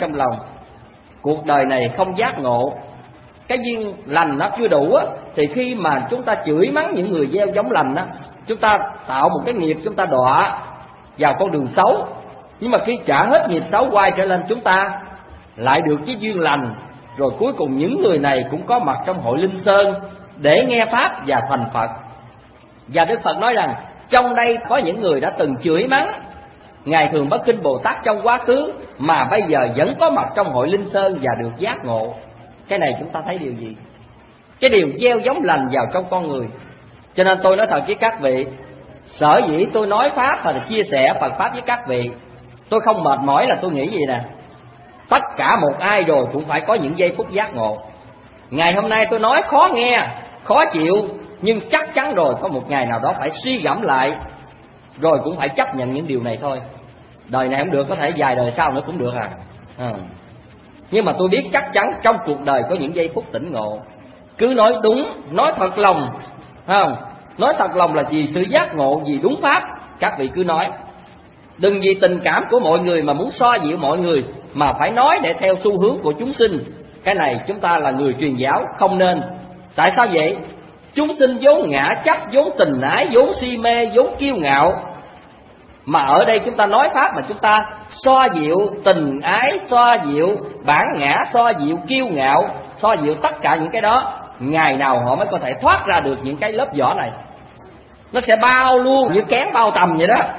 Cuộc đời này không giác ngộ, cái duyên lành nó chưa đủ á, thì khi mà chúng ta chửi mắng những người gieo giống lành á, chúng ta tạo một cái nghiệp, chúng ta đọa vào con đường xấu. Nhưng mà khi trả hết nghiệp xấu quay trở lên, chúng ta lại được cái duyên lành. Rồi cuối cùng những người này cũng có mặt trong hội Linh Sơn để nghe Pháp và thành Phật. Và Đức Phật nói rằng trong đây có những người đã từng chửi mắng Ngài Thường Bất Kinh Bồ Tát trong quá khứ, mà bây giờ vẫn có mặt trong hội Linh Sơn và được giác ngộ. Cái này chúng ta thấy điều gì? Cái điều gieo giống lành vào trong con người. Cho nên tôi nói thật với các vị, sở dĩ tôi nói Pháp và chia sẻ Phật Pháp với các vị, tôi không mệt mỏi là tôi nghĩ gì nè, tất cả một ai rồi cũng phải có những giây phút giác ngộ. Ngày hôm nay tôi nói khó nghe, khó chịu, nhưng chắc chắn rồi có một ngày nào đó phải suy gẫm lại, rồi cũng phải chấp nhận những điều này thôi. Đời này không được, có thể vài đời sau nữa cũng được Nhưng mà tôi biết chắc chắn trong cuộc đời có những giây phút tỉnh ngộ. Cứ nói đúng, nói thật lòng, không? Nói thật lòng là vì sự giác ngộ, vì đúng Pháp. Các vị cứ nói. Đừng vì tình cảm của mọi người mà muốn xoa dịu mọi người, mà phải nói để theo xu hướng của chúng sinh. Cái này chúng ta là người truyền giáo không nên. Tại sao vậy? Chúng sinh vốn ngã chấp, vốn tình ái, vốn si mê, vốn kiêu ngạo. Mà ở đây chúng ta nói Pháp mà chúng ta xoa dịu tình ái, xoa dịu bản ngã, xoa dịu kiêu ngạo, xoa dịu tất cả những cái đó, ngày nào họ mới có thể thoát ra được những cái lớp vỏ này. Nó sẽ bao luôn như kén bao tầm vậy đó.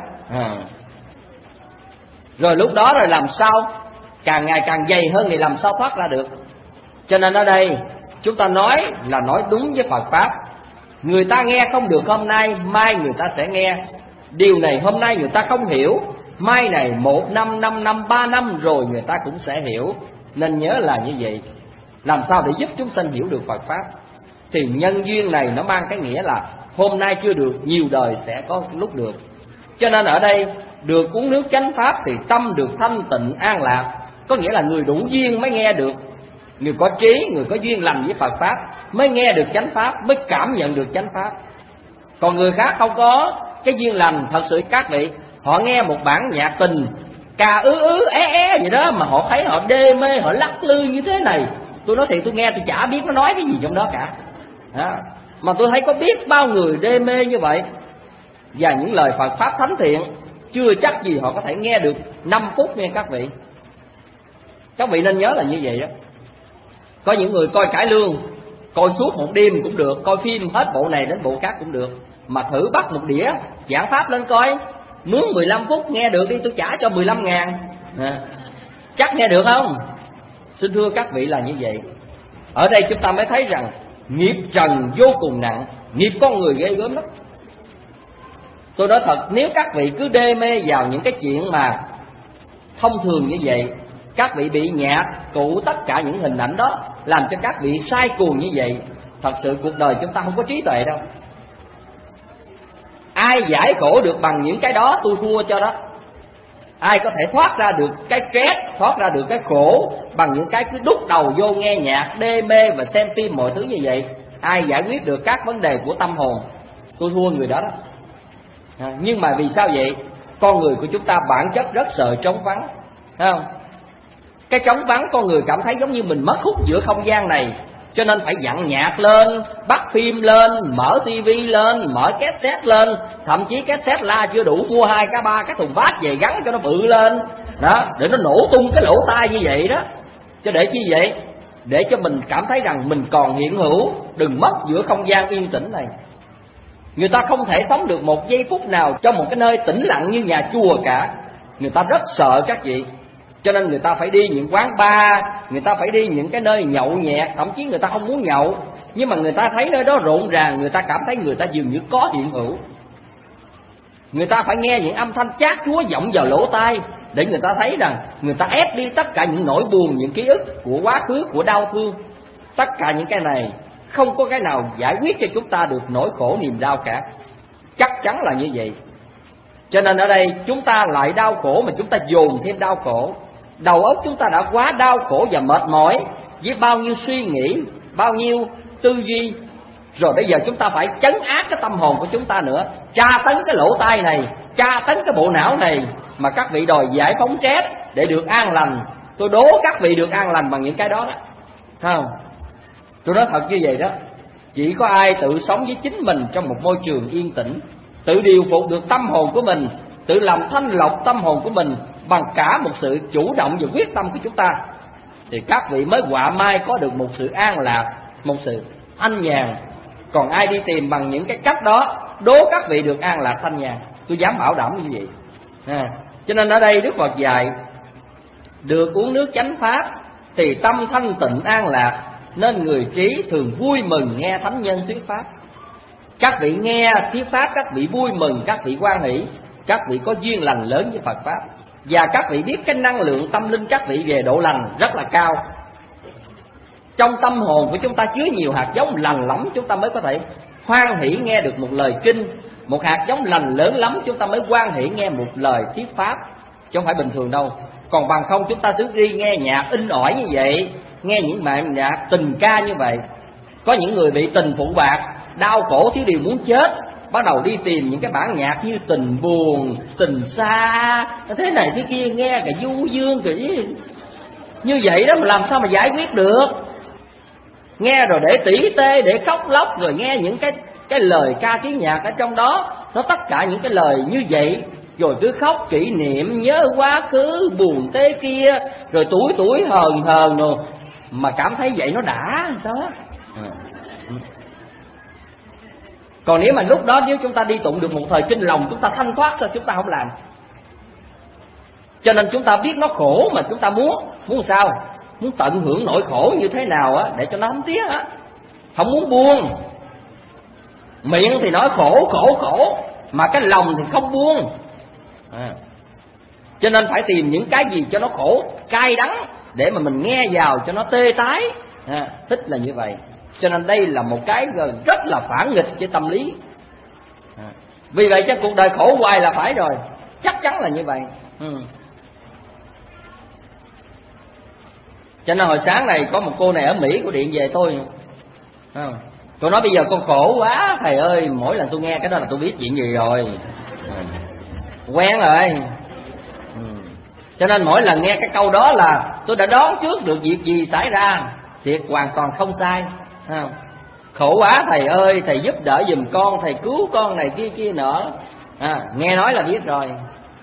Rồi lúc đó rồi làm sao càng ngày càng dày hơn thì làm sao thoát ra được. Cho nên ở đây chúng ta nói là nói đúng với Phật Pháp. Người ta nghe không được hôm nay, mai người ta sẽ nghe. Điều này hôm nay người ta không hiểu, mai này 1 năm, 5 năm, 3 năm rồi người ta cũng sẽ hiểu. Nên nhớ là như vậy. Làm sao để giúp chúng sanh hiểu được Phật Pháp? Thì nhân duyên này nó mang cái nghĩa là hôm nay chưa được, nhiều đời sẽ có lúc được. Cho nên ở đây được uống nước chánh Pháp thì tâm được thanh tịnh an lạc. Có nghĩa là người đủ duyên mới nghe được. Người có trí, người có duyên lành với Phật Pháp mới nghe được chánh Pháp, mới cảm nhận được chánh Pháp. Còn người khác không có cái duyên lành, thật sự các vị, họ nghe một bản nhạc tình cà é vậy đó mà họ thấy họ đê mê, họ lắc lư như thế này. Tôi nói thiệt, tôi nghe tôi chả biết nó nói cái gì trong đó cả. Mà tôi thấy có biết bao người đê mê như vậy. Và những lời Phật Pháp thánh thiện chưa chắc gì họ có thể nghe được 5 phút nghe các vị. Các vị nên nhớ là như vậy đó. Có những người coi cải lương, coi suốt một đêm cũng được, coi phim hết bộ này đến bộ khác cũng được. Mà thử bắt một đĩa giảng Pháp lên coi, mướn 15 phút nghe được đi, tôi trả cho 15.000. Chắc nghe được không? Xin thưa các vị là như vậy. Ở đây chúng ta mới thấy rằng nghiệp trần vô cùng nặng, nghiệp con người ghê gớm lắm. Tôi nói thật, nếu các vị cứ đê mê vào những cái chuyện mà thông thường như vậy, các vị bị nhạt cụ tất cả những hình ảnh đó, làm cho các vị sai cuồng như vậy. Thật sự cuộc đời chúng ta không có trí tuệ đâu. Ai giải khổ được bằng những cái đó tôi thua cho đó. Ai có thể thoát ra được cái stress, thoát ra được cái khổ bằng những cái cứ đút đầu vô nghe nhạc, đê mê và xem phim mọi thứ như vậy. Ai giải quyết được các vấn đề của tâm hồn, tôi thua người đó đó. Nhưng mà vì sao vậy? Con người của chúng ta bản chất rất sợ trống vắng, thấy không? Cái trống vắng con người cảm thấy giống như mình mất hút giữa không gian này, cho nên phải dặn nhạc lên, bắt phim lên, mở tivi lên, mở cassette lên. Thậm chí cassette la chưa đủ, mua 2 cái 3 cái thùng vát về gắn cho nó bự lên đó, để nó nổ tung cái lỗ tai như vậy đó. Cho để chi vậy? Để cho mình cảm thấy rằng mình còn hiện hữu, đừng mất giữa không gian yên tĩnh này. Người ta không thể sống được một giây phút nào trong một cái nơi tĩnh lặng như nhà chùa cả. Người ta rất sợ các vị. Cho nên người ta phải đi những quán bar, người ta phải đi những cái nơi nhậu nhẹt. Thậm chí người ta không muốn nhậu, nhưng mà người ta thấy nơi đó rộn ràng, người ta cảm thấy người ta dường như có hiện hữu. Người ta phải nghe những âm thanh chát chúa vọng vào lỗ tai, để người ta thấy rằng người ta ép đi tất cả những nỗi buồn, những ký ức của quá khứ, của đau thương. Tất cả những cái này không có cái nào giải quyết cho chúng ta được nỗi khổ niềm đau cả. Chắc chắn là như vậy. Cho nên ở đây chúng ta lại đau khổ mà chúng ta dồn thêm đau khổ. Đầu óc chúng ta đã quá đau khổ và mệt mỏi với bao nhiêu suy nghĩ, bao nhiêu tư duy. Rồi bây giờ chúng ta phải trấn áp cái tâm hồn của chúng ta nữa, tra tấn cái lỗ tai này, tra tấn cái bộ não này. Mà các vị đòi giải phóng stress để được an lành. Tôi đố các vị được an lành bằng những cái đó đó, không? Tôi nói thật như vậy đó. Chỉ có ai tự sống với chính mình trong một môi trường yên tĩnh, tự điều phục được tâm hồn của mình, tự làm thanh lọc tâm hồn của mình bằng cả một sự chủ động và quyết tâm của chúng ta, thì các vị mới họa mai có được một sự an lạc, một sự thanh nhàn. Còn ai đi tìm bằng những cái cách đó, đố các vị được an lạc thanh nhàn, tôi dám bảo đảm như vậy. Cho nên ở đây Đức Phật dạy được uống nước chánh Pháp thì tâm thanh tịnh an lạc, nên người trí thường vui mừng nghe thánh nhân thuyết Pháp. Các vị nghe thuyết Pháp, các vị vui mừng, các vị hoan hỷ, các vị có duyên lành lớn với Phật Pháp. Và các vị biết cái năng lượng tâm linh các vị về độ lành rất là cao. Trong tâm hồn của chúng ta chứa nhiều hạt giống lành lắm, chúng ta mới có thể hoan hỷ nghe được một lời kinh. Một hạt giống lành lớn lắm chúng ta mới hoan hỷ nghe một lời thuyết Pháp, chứ không phải bình thường đâu. Còn bằng không chúng ta cứ đi nghe nhạc in ỏi như vậy, nghe những bản nhạc tình ca như vậy. Có những người bị tình phụ bạc, đau khổ thiếu điều muốn chết, bắt đầu đi tìm những cái bản nhạc như tình buồn, tình xa, thế này thế kia, nghe cái du dương cái như vậy đó mà làm sao mà giải quyết được. Nghe rồi để tỉ tê, để khóc lóc, rồi nghe những cái lời ca tiếng nhạc ở trong đó, nó tất cả những cái lời như vậy, rồi cứ khóc kỷ niệm, nhớ quá khứ buồn thế kia, rồi tuổi hờn rồi, mà cảm thấy vậy nó đã sao á. Còn nếu mà lúc đó nếu chúng ta đi tụng được một thời kinh lòng, chúng ta thanh thoát, sao chúng ta không làm? Cho nên chúng ta biết nó khổ mà chúng ta muốn sao? Muốn tận hưởng nỗi khổ như thế nào á để cho nó thấm thía á, không muốn buông. Miệng thì nói khổ khổ khổ, mà cái lòng thì không buông. Cho nên phải tìm những cái gì cho nó khổ, cay đắng, để mà mình nghe vào cho nó tê tái. Thích là như vậy. Cho nên đây là một cái rất là phản nghịch với tâm lý. Vì vậy cho cuộc đời khổ hoài là phải rồi, chắc chắn là như vậy. Cho nên hồi sáng này có một cô này ở Mỹ, cô điện về tôi. Cô nói bây giờ con khổ quá thầy ơi, mỗi lần tôi nghe cái đó là tôi biết chuyện gì rồi, quen rồi. Cho nên mỗi lần nghe cái câu đó là tôi đã đoán trước được việc gì xảy ra. Thiệt hoàn toàn không sai. Khổ quá thầy ơi, thầy giúp đỡ giùm con, thầy cứu con này kia kia nọ. Nghe nói là biết rồi.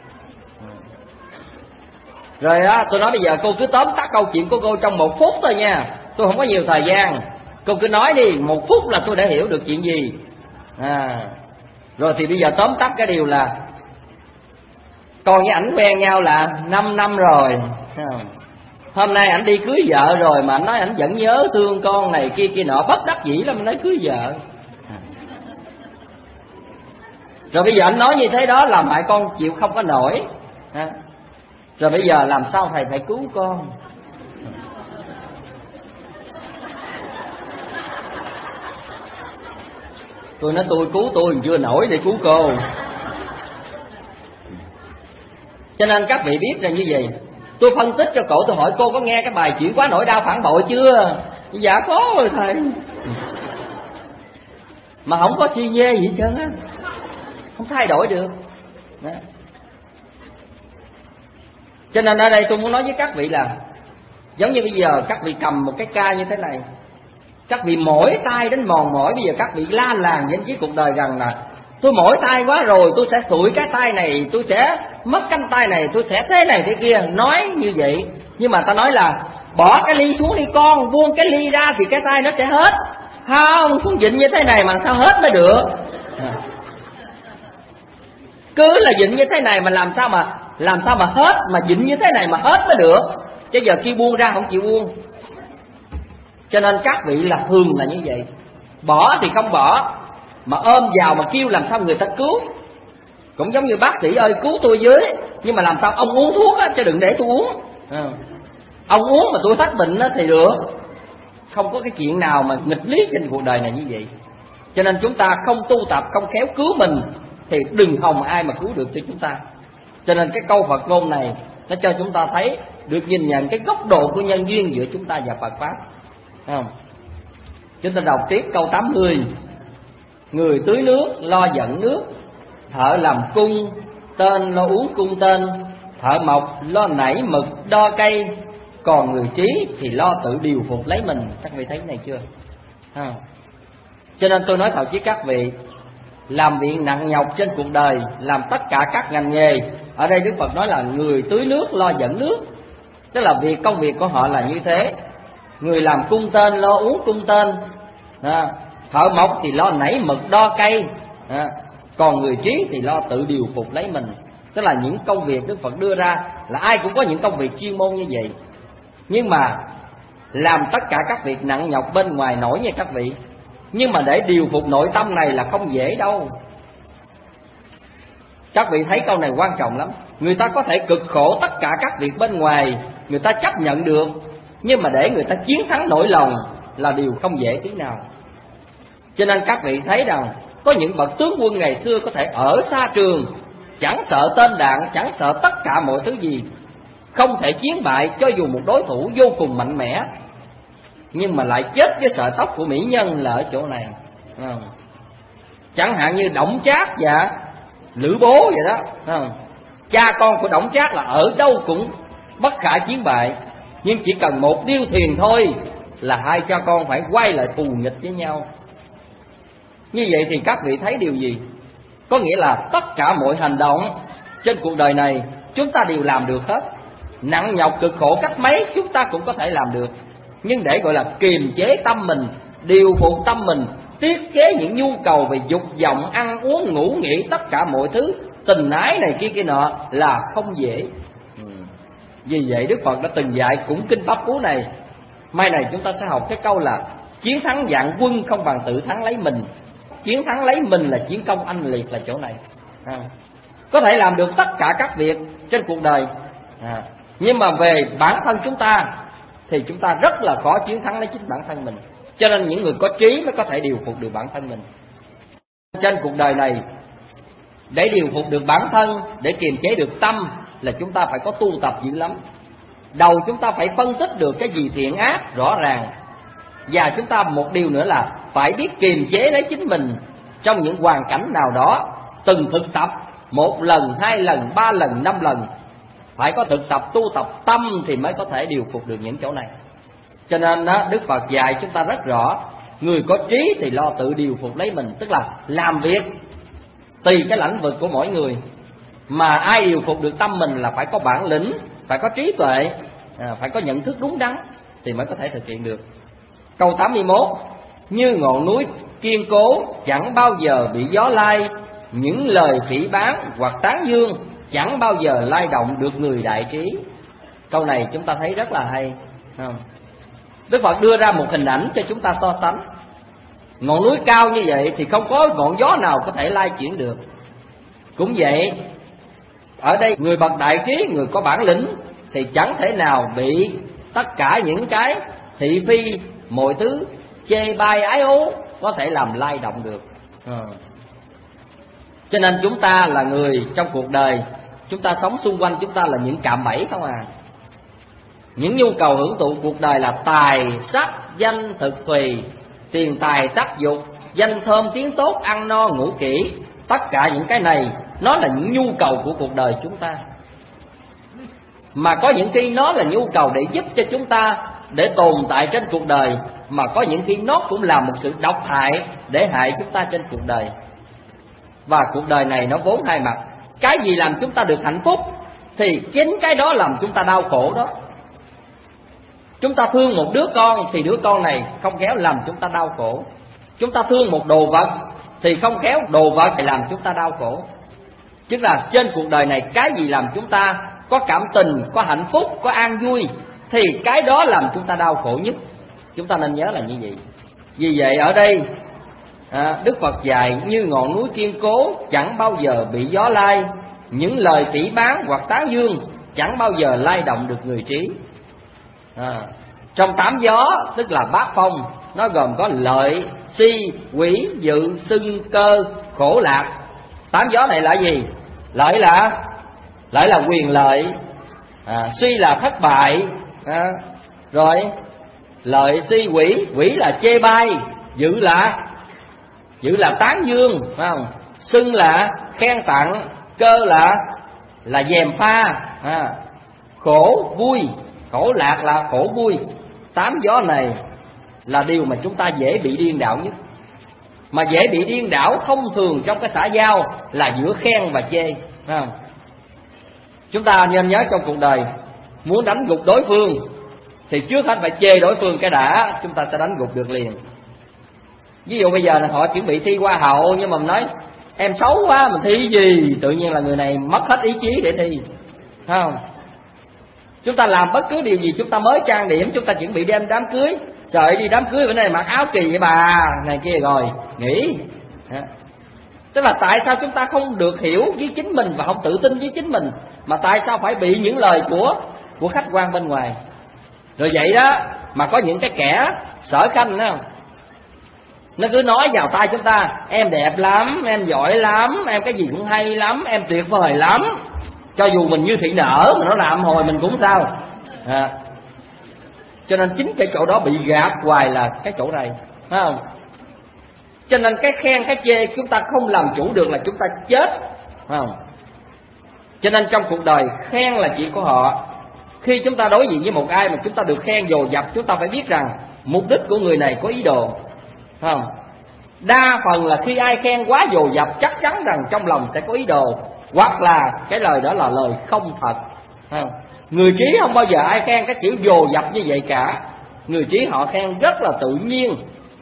Rồi đó, tôi nói bây giờ cô cứ tóm tắt câu chuyện của cô trong 1 phút thôi nha, tôi không có nhiều thời gian. Cô cứ nói đi, 1 phút là tôi đã hiểu được chuyện gì. Rồi thì bây giờ tóm tắt cái điều là con với ảnh quen nhau là 5 năm rồi. Hôm nay ảnh đi cưới vợ rồi mà ảnh nói ảnh vẫn nhớ thương con này kia kia nọ, bất đắc dĩ lắm nói cưới vợ. Rồi bây giờ ảnh nói như thế đó làm hại con chịu không có nổi. Rồi bây giờ làm sao thầy phải cứu con? Tôi nói tôi cứu tôi chưa nổi để cứu cô. Cho nên các vị biết là như vậy. Tôi phân tích cho cổ, tôi hỏi cô có nghe cái bài Chuyện Quá Nỗi Đau Phản Bội chưa? Dạ có rồi thầy. Mà không có si nhê gì hết trơn á, không thay đổi được đó. Cho nên ở đây tôi muốn nói với các vị là giống như bây giờ các vị cầm một cái ca như thế này, các vị mỏi tay đến mòn mỏi. Bây giờ các vị la làng với cái cuộc đời rằng là tôi mỏi tay quá rồi, tôi sẽ sụi cái tay này, tôi sẽ mất cánh tay này, tôi sẽ thế này thế kia. Nói như vậy, nhưng mà ta nói là bỏ cái ly xuống đi con, buông cái ly ra thì cái tay nó sẽ hết. Không, cũng dịnh như thế này mà sao hết mới được. Cứ là dịnh như thế này mà làm sao mà hết, mà dịnh như thế này mà hết mới được. Chứ giờ khi buông ra không chịu buông. Cho nên các vị là thường là như vậy, bỏ thì không bỏ, mà ôm vào mà kêu làm sao người ta cứu. Cũng giống như bác sĩ ơi cứu tôi với, nhưng mà làm sao ông uống thuốc á, chứ đừng để tôi uống. Ông uống mà tôi hết bệnh á thì được. Không có cái chuyện nào mà nghịch lý trên cuộc đời này như vậy. Cho nên chúng ta không tu tập, không khéo cứu mình thì đừng hòng ai mà cứu được cho chúng ta. Cho nên cái câu Phật ngôn này nó cho chúng ta thấy được nhìn nhận cái góc độ của nhân duyên giữa chúng ta và Phật Pháp. Thấy không? Chúng ta đọc tiếp câu 80. Người tưới nước lo dẫn nước, thợ làm cung tên lo uống cung tên, thợ mộc lo nảy mực đo cây, còn người trí thì lo tự điều phục lấy mình. Các vị thấy này chưa? Cho nên tôi nói thật với các vị, làm việc nặng nhọc trên cuộc đời, làm tất cả các ngành nghề. Ở đây Đức Phật nói là người tưới nước lo dẫn nước, tức là công việc của họ là như thế. Người làm cung tên lo uống cung tên, thợ mộc thì lo nảy mực đo cây, còn người trí thì lo tự điều phục lấy mình. Tức là những công việc Đức Phật đưa ra là ai cũng có những công việc chuyên môn như vậy. Nhưng mà làm tất cả các việc nặng nhọc bên ngoài nổi nha các vị, nhưng mà để điều phục nội tâm này là không dễ đâu. Các vị thấy câu này quan trọng lắm. Người ta có thể cực khổ tất cả các việc bên ngoài, người ta chấp nhận được, nhưng mà để người ta chiến thắng nỗi lòng là điều không dễ tí nào. Cho nên các vị thấy rằng có những bậc tướng quân ngày xưa có thể ở xa trường, chẳng sợ tên đạn, chẳng sợ tất cả mọi thứ gì, không thể chiến bại cho dù một đối thủ vô cùng mạnh mẽ, nhưng mà lại chết với sợi tóc của mỹ nhân là ở chỗ này. Chẳng hạn như Đổng Trác và Lữ Bố vậy đó. Cha con của Đổng Trác là ở đâu cũng bất khả chiến bại, nhưng chỉ cần một điêu thuyền thôi là hai cha con phải quay lại thù nghịch với nhau. Như vậy thì các vị thấy điều gì? Có nghĩa là tất cả mọi hành động trên cuộc đời này chúng ta đều làm được hết. Nặng nhọc cực khổ cách mấy chúng ta cũng có thể làm được. Nhưng để gọi là kiềm chế tâm mình, điều phục tâm mình, Tiết kế những nhu cầu về dục vọng, ăn uống, ngủ nghỉ, tất cả mọi thứ, tình ái này kia kia nọ là không dễ. Vì vậy Đức Phật đã từng dạy cũng kinh Pháp Cú này. Mai này chúng ta sẽ học cái câu là chiến thắng vạn quân không bằng tự thắng lấy mình. Chiến thắng lấy mình là chiến công anh liệt là chỗ này. Có thể làm được tất cả các việc trên cuộc đời, nhưng mà về bản thân chúng ta thì chúng ta rất là khó chiến thắng lấy chính bản thân mình. Cho nên những người có trí mới có thể điều phục được bản thân mình. Trên cuộc đời này, để điều phục được bản thân, để kiềm chế được tâm, là chúng ta phải có tu tập dữ lắm. Đầu chúng ta phải phân tích được cái gì thiện ác rõ ràng. Và chúng ta một điều nữa là phải biết kiềm chế lấy chính mình trong những hoàn cảnh nào đó. Từng thực tập 1 lần, 2 lần, 3 lần, 5 lần. Phải có thực tập, tu tập tâm thì mới có thể điều phục được những chỗ này. Cho nên Đức Phật dạy chúng ta rất rõ, người có trí thì lo tự điều phục lấy mình. Tức là làm việc tùy cái lĩnh vực của mỗi người. Mà ai điều phục được tâm mình là phải có bản lĩnh, phải có trí tuệ, phải có nhận thức đúng đắn thì mới có thể thực hiện được. Câu 81: như ngọn núi kiên cố chẳng bao giờ bị gió lai, những lời phỉ báng hoặc tán dương chẳng bao giờ lay động được người đại trí. Câu này chúng ta thấy rất là hay, không? Đức Phật đưa ra một hình ảnh cho chúng ta so sánh. Ngọn núi cao như vậy thì không có ngọn gió nào có thể lay chuyển được. Cũng vậy, ở đây người bậc đại trí, người có bản lĩnh thì chẳng thể nào bị tất cả những cái thị phi, mọi thứ chê bai ái ố có thể làm lay động được. Cho nên chúng ta là người trong cuộc đời, chúng ta sống xung quanh chúng ta là những cạm bẫy không à. Những nhu cầu hưởng thụ cuộc đời là tài, sắc, danh, thực thùy, tiền tài, sắc dục, danh thơm, tiếng tốt, ăn no, ngủ kỹ. Tất cả những cái này nó là những nhu cầu của cuộc đời chúng ta. Mà có những khi nó là nhu cầu để giúp cho chúng ta để tồn tại trên cuộc đời, mà có những khi nó cũng là một sự độc hại để hại chúng ta trên cuộc đời. Và cuộc đời này nó vốn hai mặt. Cái gì làm chúng ta được hạnh phúc thì chính cái đó làm chúng ta đau khổ đó. Chúng ta thương một đứa con thì đứa con này không khéo làm chúng ta đau khổ. Chúng ta thương một đồ vật thì không khéo đồ vật lại làm chúng ta đau khổ. Chứ là trên cuộc đời này cái gì làm chúng ta có cảm tình, có hạnh phúc, có an vui thì cái đó làm chúng ta đau khổ nhất. Chúng ta nên nhớ là như vậy. Vì vậy ở đây Đức Phật dạy như ngọn núi kiên cố chẳng bao giờ bị gió lai, những lời phỉ báng hoặc tán dương chẳng bao giờ lay động được người trí. Trong 8 gió tức là bát phong, nó gồm có lợi, si, quỷ, dự, xưng, cơ, khổ, lạc. 8 gió này là gì? Lợi là quyền lợi, suy là thất bại, rồi lợi, si, quỷ là chê bai, dự là tán dương, phải không? Xưng là khen tặng, cơ là gièm pha, khổ, vui, khổ lạc là khổ vui. 8 gió này là điều mà chúng ta dễ bị điên đảo nhất. Mà dễ bị điên đảo thông thường trong cái xã giao là giữa khen và chê, phải không? Chúng ta nên nhớ trong cuộc đời, muốn đánh gục đối phương thì trước hết phải chê đối phương cái đã, chúng ta sẽ đánh gục được liền. Ví dụ bây giờ họ chuẩn bị thi hoa hậu, nhưng mà mình nói em xấu quá, mình thi gì, tự nhiên là người này mất hết ý chí để thi, phải không? Chúng ta làm bất cứ điều gì, chúng ta mới trang điểm, chúng ta chuẩn bị đem đám cưới, trời ơi, đi đám cưới bữa nay mặc áo kỳ vậy bà này kia, rồi nghỉ. Tức là tại sao chúng ta không được hiểu với chính mình và không tự tin với chính mình, mà tại sao phải bị những lời của khách quan bên ngoài. Rồi vậy đó mà có những cái kẻ sở khanh đó, nó cứ nói vào tai chúng ta: em đẹp lắm, em giỏi lắm, em cái gì cũng hay lắm, em tuyệt vời lắm. Cho dù mình như thị nở mà nó làm hồi mình cũng sao. Cho nên chính cái chỗ đó bị gạt hoài là cái chỗ này, phải không? Cho nên cái khen cái chê chúng ta không làm chủ được là chúng ta chết, phải không? Cho nên trong cuộc đời khen là chuyện của họ. Khi chúng ta đối diện với một ai mà chúng ta được khen dồn dập, chúng ta phải biết rằng mục đích của người này có ý đồ, phải không? Đa phần là khi ai khen quá dồn dập chắc chắn rằng trong lòng sẽ có ý đồ, hoặc là cái lời đó là lời không thật, phải không? Người trí không bao giờ ai khen cái kiểu dồn dập như vậy cả. Người trí họ khen rất là tự nhiên,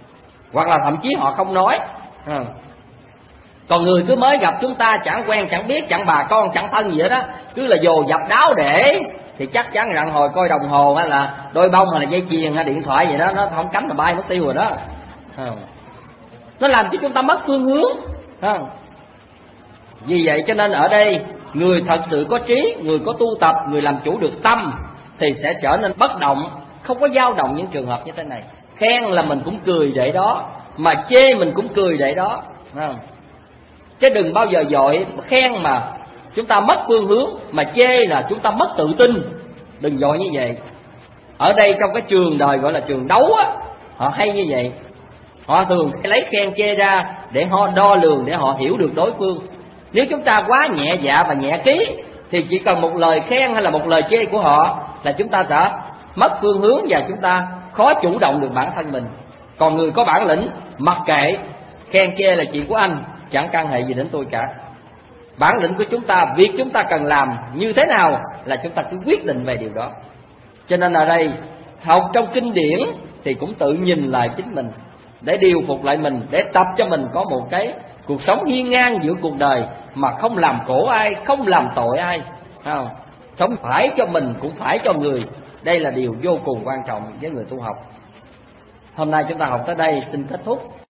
hoặc là thậm chí họ không nói. Còn người cứ mới gặp chúng ta chẳng quen chẳng biết, chẳng bà con chẳng thân gì hết đó, cứ là dồ dập đáo để, thì chắc chắn rằng hồi coi đồng hồ hay là đôi bông hay là dây chuyền hay điện thoại gì đó, nó không cánh là bay mất tiêu rồi đó. Nó làm cho chúng ta mất phương hướng. Vì vậy cho nên ở đây, người thật sự có trí, người có tu tập, người làm chủ được tâm thì sẽ trở nên bất động, không có dao động những trường hợp như thế này. Khen là mình cũng cười để đó, mà chê mình cũng cười để đó. Chứ đừng bao giờ dội khen mà chúng ta mất phương hướng, mà chê là chúng ta mất tự tin. Đừng dội như vậy. Ở đây trong cái trường đời gọi là trường đấu á, họ hay như vậy. Họ thường lấy khen chê ra để họ đo lường, để họ hiểu được đối phương. Nếu chúng ta quá nhẹ dạ và nhẹ ký thì chỉ cần một lời khen hay là một lời chê của họ là chúng ta sẽ mất phương hướng và chúng ta khó chủ động được bản thân mình. Còn người có bản lĩnh, mặc kệ, khen chê là chuyện của anh, chẳng can hệ gì đến tôi cả. Bản lĩnh của chúng ta, việc chúng ta cần làm như thế nào là chúng ta cứ quyết định về điều đó. Cho nên ở đây học trong kinh điển thì cũng tự nhìn lại chính mình, để điều phục lại mình, để tập cho mình có một cái cuộc sống hiên ngang giữa cuộc đời, mà không làm khổ ai, không làm tội ai. Sống phải cho mình cũng phải cho người. Đây là điều vô cùng quan trọng với người tu học. Hôm nay chúng ta học tới đây xin kết thúc.